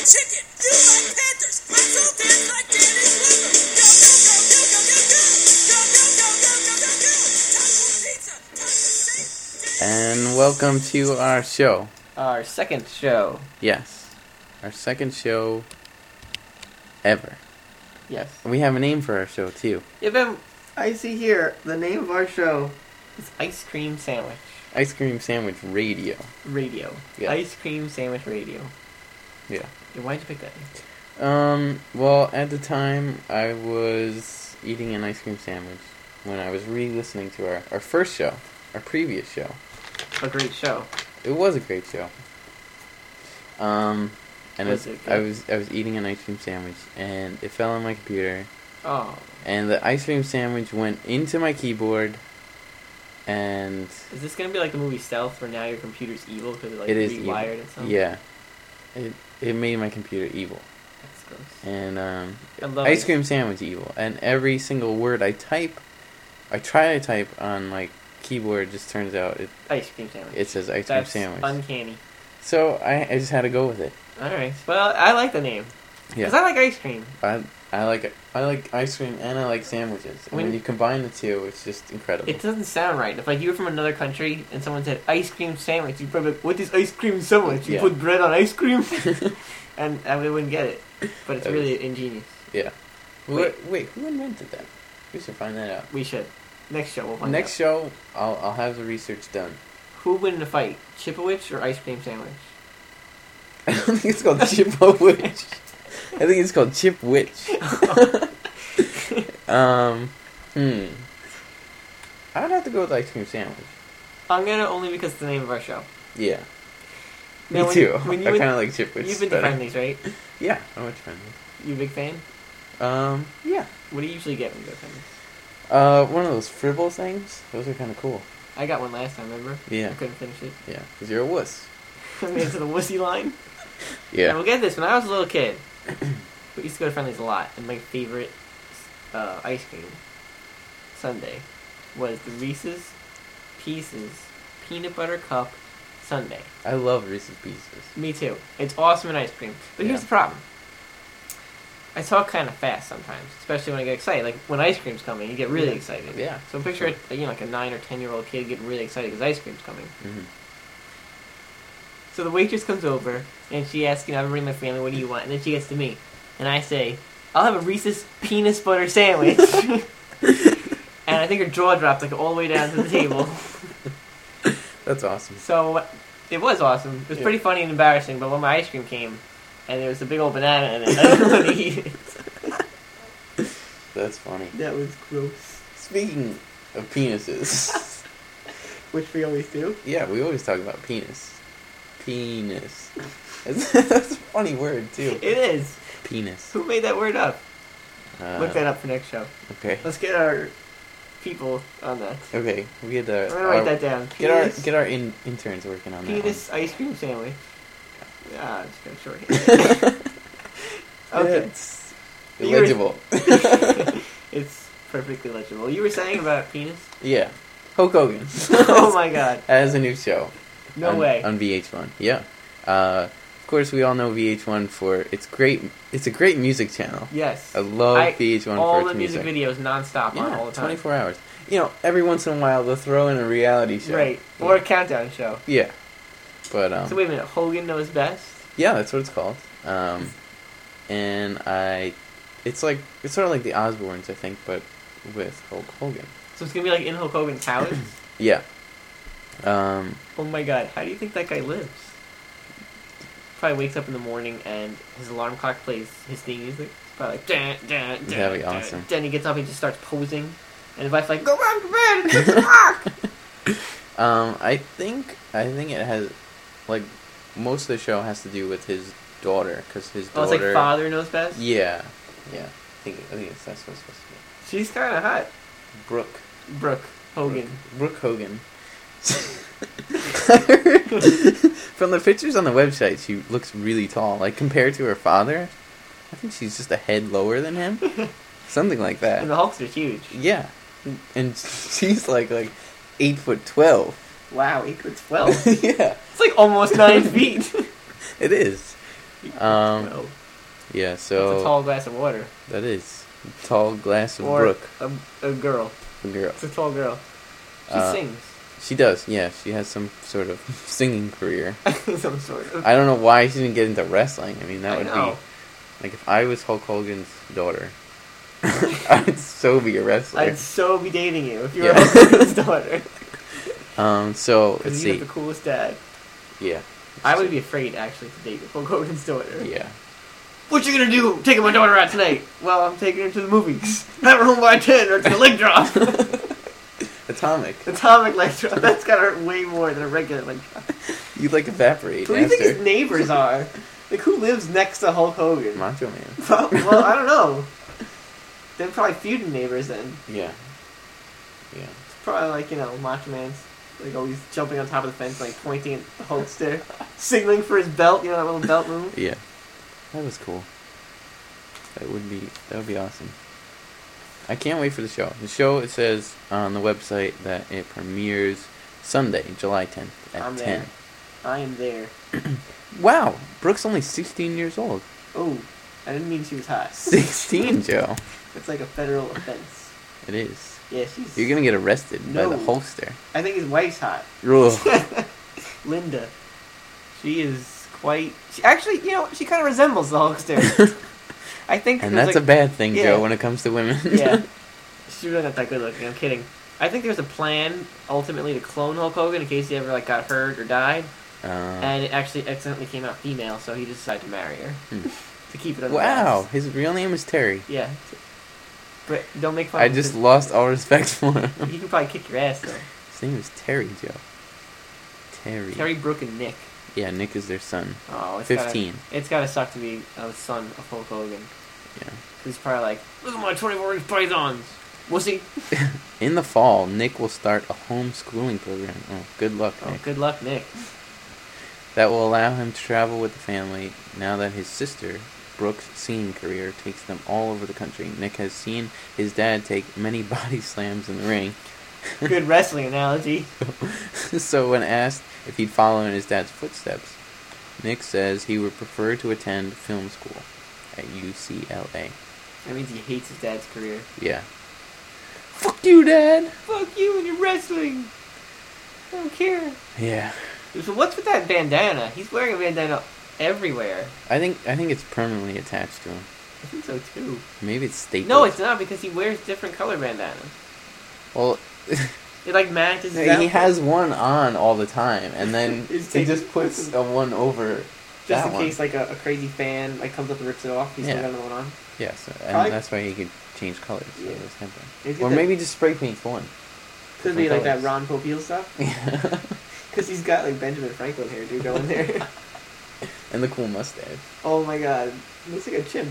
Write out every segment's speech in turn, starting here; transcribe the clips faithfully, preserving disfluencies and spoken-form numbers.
chicken. You like Panthers. Pretzel dance like Danny Glover. Go, go, go, go, go, go, go, go, go, go, go, go, go. Taco pizza. And welcome to our show. Our second show. Yes. Our second show ever. Yes. We have a name for our show, too. Yeah, Ben, I see here, the name of our show is Ice Cream Sandwich Ice Cream Sandwich Radio. Radio. Yeah. Ice Cream Sandwich Radio. Yeah. Yeah, why'd you pick that name? Um, well, at the time, I was eating an ice cream sandwich when I was re-listening to our, our first show, our previous show. A great show. It was a great show. Um, and Was it's, it good? I was I was eating an ice cream sandwich, and it fell on my computer, Oh. and the ice cream sandwich went into my keyboard, and Is this going to be like the movie Stealth, where now your computer's evil because it like it is evil. rewired and something? Yeah, it it made my computer evil, That's gross. and um, I love ice it. cream sandwich evil, and every single word I type, I try to type on my keyboard, just turns out it Ice Cream Sandwich. it says ice That's cream sandwich. uncanny. So I, I just had to go with it. Alright. Well, I like the name. Yeah. Because I like ice cream. I I like I like ice cream and I like sandwiches. And when, When- you combine the two, it's just incredible. It doesn't sound right. If like you were from another country and someone said ice cream sandwich, you'd probably be like, what is ice cream sandwich? You Yeah. put bread on ice cream? and I wouldn't get it. But it's That really ingenious. Yeah. Wait. Wait, wait, who invented that? We should find that out. We should. Next show, we'll find Next out. show, I'll I'll have the research done. Who would win in a fight? Chipowich or ice cream sandwich? I don't think it's called Chip-O-Witch. I think it's called Chip Witch. um, hmm. I'd have to go with ice cream sandwich. I'm gonna only because it's the name of our show. Yeah. Now, Me when- too. when you I would- kind of like Chip Witch. You've been to better. Friendly's, right? Yeah, I went to Friendly's. You a big fan? Um, yeah. What do you usually get when you go to Friendly's? Uh, one of those fribble things. Those are kind of cool. I got one last time, remember? Yeah. I couldn't finish it. Yeah, because you're a wuss. I made it to the wussy line. And Yeah. we'll get this. When I was a little kid, we used to go to Friendly's a lot, and my favorite uh, ice cream sundae was the Reese's Pieces Peanut Butter Cup Sundae. I love Reese's Pieces. Me too. It's awesome in ice cream. But here's Yeah. the problem. I talk kind of fast sometimes, especially when I get excited. Like when ice cream's coming, you get really Yeah. excited. Yeah. So picture you know like a nine or ten year old kid getting really excited because ice cream's coming. Mm-hmm. So the waitress comes over and she asks, you know, everybody in my family, what do you want? And then she gets to me, and I say, I'll have a Reese's peanut butter sandwich. And I think her jaw dropped like all the way down to the table. That's awesome. So it was awesome. It was Yeah. pretty funny and embarrassing. But when my ice cream came, and there was a big old banana in it, I didn't want to eat it. That's funny. That was gross. Speaking of penises, Which we always do. yeah, we always talk about penis. Penis. That's, that's a funny word, too. It is. Penis. Who made that word up? Uh, Look that up for next show. Okay. Let's get our people on that. Okay. We get I'm the. gonna write our- that down. Get our Penis- get our in, interns working on Penis ice cream sandwich. Ah, just got short. that one. Okay. It's You were- illegible. It's perfectly legible. You were saying about penis? Yeah. Hulk Hogan. Oh my god. Has a new show. No on, way. On V H one. Yeah. Uh, of course, we all know V H one for its great. It's a great music channel. Yes. I love I- V H one all for its the music, videos nonstop on Yeah, all the time. twenty-four hours. You know, every once in a while they'll throw in a reality show. Right. Or a countdown show. Yeah. But um, So wait a minute, Hogan knows best? yeah, that's what it's called. Um, and I, it's like it's sort of like the Osbournes, I think, but with Hulk Hogan. So it's gonna be like in Hulk Hogan's house? Yeah. Um, Oh my god, how do you think that guy lives? Probably wakes up in the morning and his alarm clock plays his theme music. It's probably like, dun, dun, dun, That'd be dun. awesome. Then he gets up and just starts posing. And his wife's like, go back to bed, it's six o'clock! um, I think I think it has, like, most of the show has to do with his daughter, because his Oh, daughter. it's like father knows best? Yeah, yeah. I think I think it's, that's what it's supposed to She's kinda hot. be. Brooke. Brooke Hogan. Brooke, Brooke Hogan. I heard from the pictures on the website, she looks really tall. Like, compared to her father, I think she's just a head lower than him. Something like that. And the Hulks are huge. Yeah. And she's like, like eight foot twelve. Wow, eight foot twelve. Yeah. It's like almost nine feet. It is. Um, Well, Yeah, that's so a tall glass of water. that is a tall glass of Or brook. a, a girl. A girl. It's a tall girl. She Uh, sings. She does, yeah. She has some sort of singing career. Some sort of. I don't know why she didn't get into wrestling. I mean, that I would know. be like if I was Hulk Hogan's daughter, I'd so be a wrestler. I'd so be dating you if you were Yeah. Hulk Hogan's daughter. Um, so let's Because you see. have the coolest dad. Yeah, I would be afraid, actually, to date Hulk Hogan's daughter. yeah. What you gonna do? Taking my daughter out tonight? Well, I'm taking her to the movies. Have her home by ten, or it's a leg drop. Atomic. Atomic leg drop. That's gotta hurt way more than a regular leg drop. You'd like evaporate Who do you think after. his neighbors are? Like, who lives next to Hulk Hogan? Macho Man. Well, well, I don't know. They're probably feuding neighbors then. Yeah. Yeah. It's probably like, you know, Macho Man's like always jumping on top of the fence, like pointing at the Hulkster, signaling for his belt, you know, that little belt move. Yeah. That was cool. That would be that would be awesome. I can't wait for the show. The show, it says on the website that it premieres Sunday, July tenth at I'm ten. there. I am there. Wow, Brooke's only sixteen years old. Oh, I didn't mean she was hot. sixteen, Joe. It's like a federal offense. It is. Yeah, she's. You're gonna get arrested No. by the Hulkster. I think his wife's hot. Ugh. Linda. She is quite. She, actually, you know, she kind of resembles the Hulkster. I think. And there's, that's like, a bad thing, yeah. Joe, when it comes to women. Yeah. She's really not that good looking. I'm kidding. I think there's a plan ultimately to clone Hulk Hogan in case he ever like got hurt or died, Uh, and it actually accidentally came out female, so he decided to marry her Hmm. to keep it under wow, wraps. his real name is Terry. Yeah. But don't make fun. I of him, just 'cause lost all respect for him. He can probably kick your ass though. His name is Terry, Joe. Terry. Terry, Brooke, and Nick. Yeah, Nick is their son. Oh, it's Fifteen. Gotta, it's gotta suck to be a son of Hulk Hogan. Yeah. He's probably like, look at my twenty-four inch pythons. Wussy. In the fall, Nick will start a homeschooling program. Oh, good luck, Oh, Nick. good luck, Nick. That will allow him to travel with the family now that his sister, Brooke's singing career, takes them all over the country. Nick has seen his dad take many body slams in the ring. Good wrestling analogy. So when asked if he'd follow in his dad's footsteps, Nick says he would prefer to attend film school at U C L A. That means he hates his dad's career. Yeah. Fuck you, Dad! Fuck you and your wrestling. I don't care. Yeah. So what's with that bandana? He's wearing a bandana everywhere. I think I think it's permanently attached to him. I think so too. Maybe it's stapled. No, it's not because he wears different color bandanas. Well, It like matches his he outfit. has one on all the time, and then It's he taken- just puts a one over just that in one. case like a, a crazy fan like comes up and rips it off. He's Yeah. still got another one on. Yes, and Probably- that's why he could change colors. So Yeah. it's temper. He's Or got that- maybe just spray paint one. could be like that different Ron Popeil stuff. Yeah. Because he's got like Benjamin Franklin hair, dude, going there. And the cool mustache. Oh my god, looks like a chimp.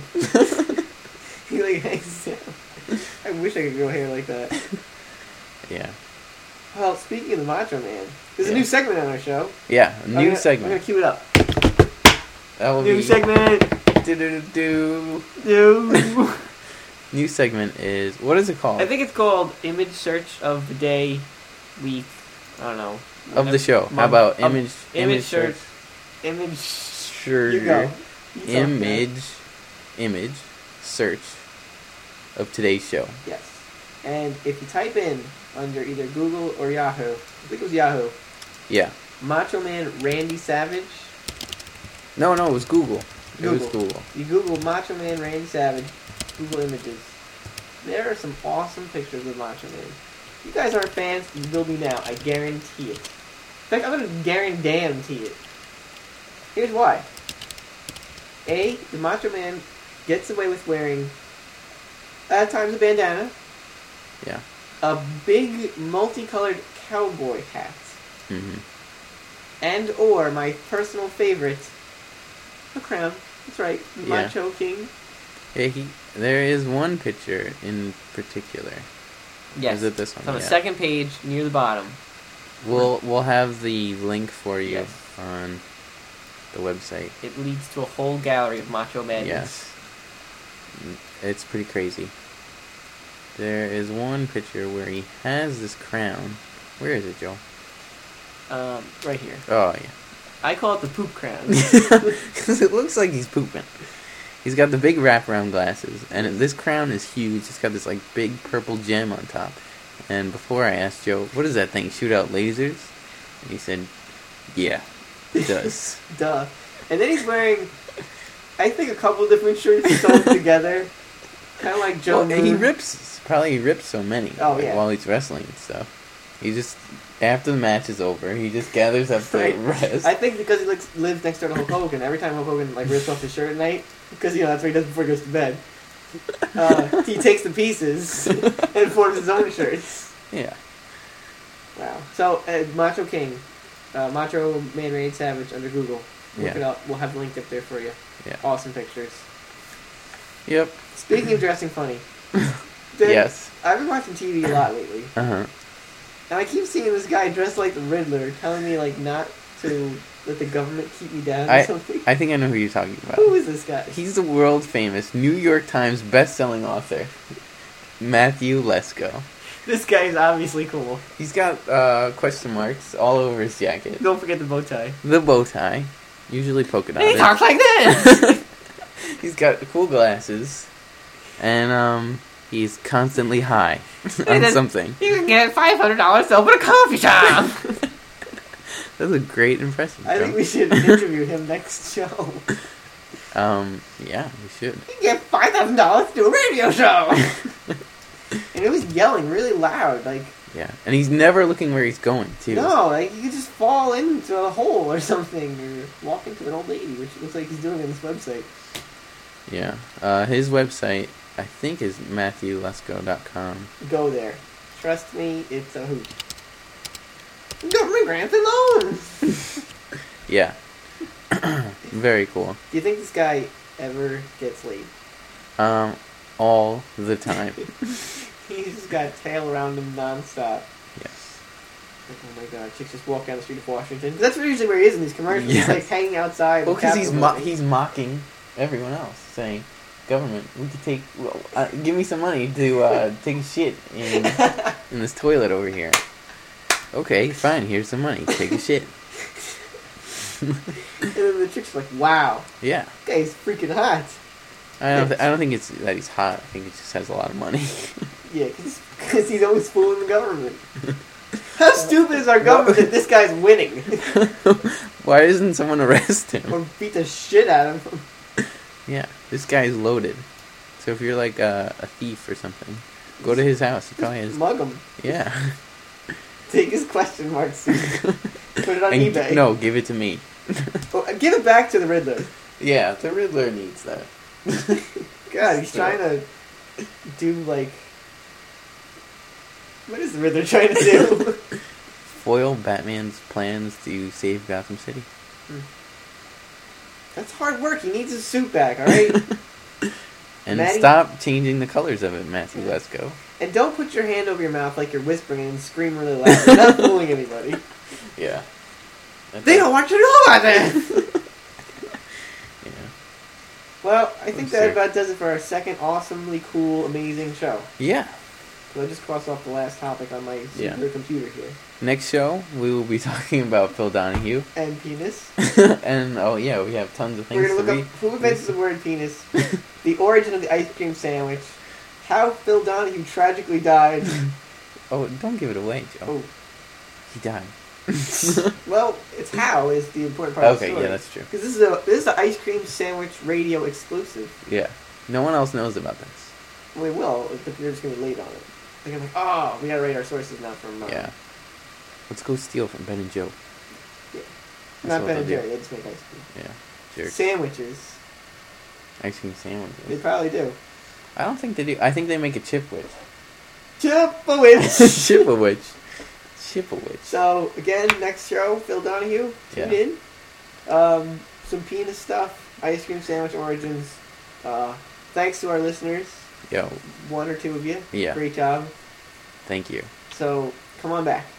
He like hangs down. I wish I could grow hair like that. Yeah. Well, speaking of the Macho Man, there's Yeah. a new segment on our show. Yeah, a I'm new gonna, segment. I'm gonna cue it up. That will New be segment. do-do-do-do. New. New segment is, what is it called? I think it's called Image Search of the Day, Week. I don't know. Of the show. How Month- about of- image Image search? Search. Image. Sure. You go. You talk, man. Image image search of today's show. Yes. And if you type in under either Google or Yahoo, I think it was Yahoo, Yeah. Macho Man Randy Savage. No, no, it was Google. It was Google. Google. You Google Macho Man Randy Savage, Google Images. There are some awesome pictures of Macho Man. If you guys aren't fans, you will be now. I guarantee it. In fact, I'm going to guarantee it. Here's why. A, the Macho Man gets away with wearing, at times, a bandana, Yeah. a big multicolored cowboy hat, hmm and or my personal favorite, a crown. That's right, Yeah. Macho King. Yeah, he, there is one picture in particular. Yes. Is it this one? It's on the Yeah. second page near the bottom. We'll we'll have the link for you Yes. on the website. It leads to a whole gallery of Macho Madness. Yes. It's pretty crazy. There is one picture where he has this crown. Where is it, Joe? Um, right here. Oh, yeah. I call it the poop crown. Because it looks like he's pooping. He's got the big wraparound glasses, and this crown is huge. It's got this like big purple gem on top. And before I asked Joe, what does that thing shoot out lasers? And he said, yeah, it does. Duh. And then he's wearing, I think, a couple different shirts sewn together. Kind of like Joe Well, Moon. he rips, probably he rips so many Oh, like, yeah. while he's wrestling and stuff. He just, after the match is over, he just gathers up the Right. rest. I think because he lives, lives next door to Hulk Hogan, every time Hulk Hogan like rips off his shirt at night, because you know that's what he does before he goes to bed. Uh, he takes the pieces and forms his own shirts. Yeah. Wow. So uh, Macho King, uh, Macho Man Randy Savage under Google. Look Yeah. it up. We'll have the link up there for you. Yeah. Awesome pictures. Yep. Speaking of dressing funny, then, Yes. I've been watching T V a lot lately, Uh huh. and I keep seeing this guy dressed like the Riddler, telling me like not to let the government keep me down or I something. I think I know who you're talking about. Who is this guy? He's the world famous New York Times best-selling author, Matthew Lesko. This guy is obviously cool. He's got uh, question marks all over his jacket. Don't forget the bow tie. The bow tie, usually polka And he dotted. talks like this. He's got cool glasses, and um, he's constantly high Hey, on that's- something. You can get five hundred dollars to open a coffee shop. That's a great impression. I Joe. think we should interview him next show. Um, yeah, we should. You can get five thousand dollars to do a radio show. And he was yelling really loud, like Yeah, and he's never looking where he's going too. no, like you could just fall into a hole or something, or walk into an old lady, which looks like he's doing on this website. Yeah, uh, his website I think is matthew lesko dot com. Go there. Trust me, it's a hoot. Government grants and loans. Yeah, very cool. Do you think this guy ever gets laid? Um, all the time. He's just got tail around him nonstop. Yes. Like, oh my god, chicks just walk down the street of Washington. That's usually where he is in these commercials. Yes. He's like hanging outside. Well, the because he's Capitol mo- building. he's mocking everyone else, saying, "Government, we could take. Well, uh, give me some money to uh, take a shit in in this toilet over here." Okay, fine. Here's some money. Take a shit. And then the chick's like, wow, Yeah. this guy's freaking hot. I don't. Th- I don't think it's that he's hot. I think he just has a lot of money. Yeah, because he's always fooling the government. How stupid is our government that this guy's winning? Why doesn't someone arrest him? Or beat the shit out of him. Yeah, this guy's loaded. So if you're like a, a thief or something, go to his house. He probably has. Mug him. Yeah. Take his question marks. Put it on And eBay. g- no, give it to me. Oh, give it back to the Riddler. Yeah, the Riddler needs that. God, he's So- trying to do like. What is the Riddler trying to do? Foil Batman's plans to save Gotham City. That's hard work. He needs his suit back, alright? And Matty- stop changing the colors of it, Matthew Lesko. And don't put your hand over your mouth like you're whispering and scream really loud. You're not fooling anybody. Yeah. They don't want you to know about that! Yeah. Well, I think Let's that see. about does it for our second awesomely cool, amazing show. Yeah. So I just crossed off the last topic on my Yeah. super computer here. Next show, we will be talking about Phil Donahue. And penis. And, oh yeah, we have tons of things We're gonna to look be... up who invented the word penis, the origin of the ice cream sandwich, how Phil Donahue tragically died. Oh, don't give it away, Joe. Oh, He died. well, it's how is the important part of the Okay, story. yeah, that's true. Because this is a this is an ice cream sandwich radio exclusive. Yeah. No one else knows about this. We will, but they're just gonna be late on it. They're gonna be like, oh, we gotta rate our sources now from uh, Yeah. Let's go steal from Ben and Joe. Yeah. That's not what Ben and they'll do. Jerry. They just make ice cream Yeah. Jerks. sandwiches. Ice cream They sandwiches. probably do. I don't think they do. I think they make a chip witch. Chipowitz. Chip a witch. Chip a witch. So again, next show, Phil Donahue. Tune Yeah. in. Um, some penis stuff, ice cream sandwich origins. Uh, thanks to our listeners, Yo, one or two of you. Yeah. Great job. thank you. So come on back.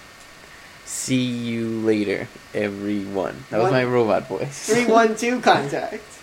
See you later, everyone. That was One- my robot voice. Three one two contact.